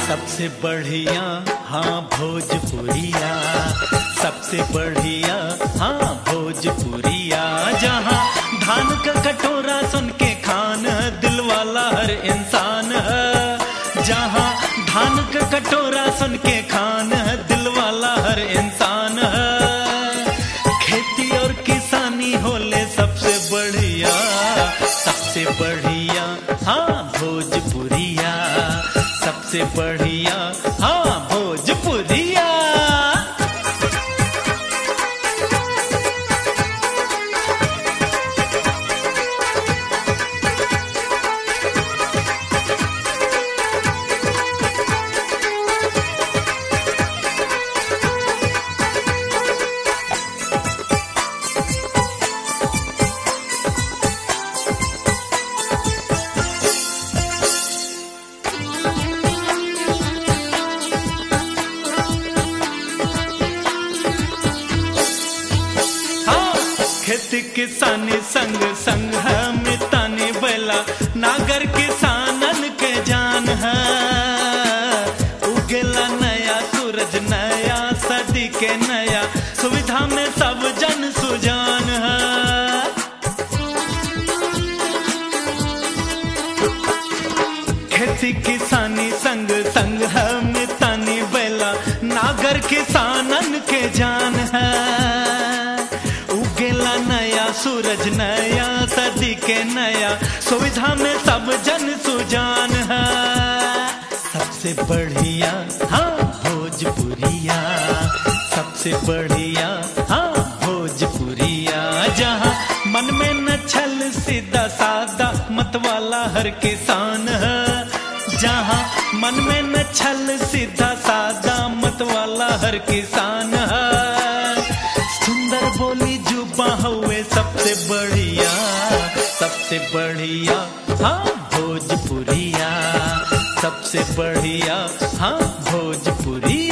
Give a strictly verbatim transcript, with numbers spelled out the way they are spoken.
सबसे बढ़िया हाँ भोजपुरिया, सबसे बढ़िया हाँ भोजपुरिया। जहाँ धान का कटोरा सुन के खान दिल वाला हर इंसान है, जहाँ धान का कटोरा सुन के खान दिल वाला हर इंसान है। खेती और किसानी होले सबसे बढ़िया, सबसे बढ़िया हाँ भोजपुरिया, सबसे बढ़िया हाँ भोजपुरिया। खेती किसानी संग संग है मितानी बेला, नागर किसानन के जान है। उगेला नया सूरज नया सदी के नया, सुविधा में सब जन सुजान है। खेती किसानी संग संग है मितानी बेला, नागर किसानन के जान है। उगेला नया सूरज नया सदी के नया, सुविधा में सब जन सुजान है। सबसे बढ़िया हाँ भोजपुरिया, सबसे बढ़िया हाँ भोजपुरिया। जहाँ मन में न छल सीधा सादा मत वाला हर किसान है, जहाँ मन में न छल सीधा सादा मत वाला हर किसान है। सुंदर बोली जुबा हुए सबसे बढ़िया, सबसे बढ़िया हाँ भोजपुरिया, सबसे बढ़िया हाँ भोजपुरी।